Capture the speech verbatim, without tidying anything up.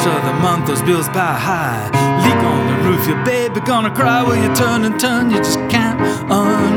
of the month, those bills buy high. Leak on the roof, your baby gonna cry while you turn and turn, you just can't unwind.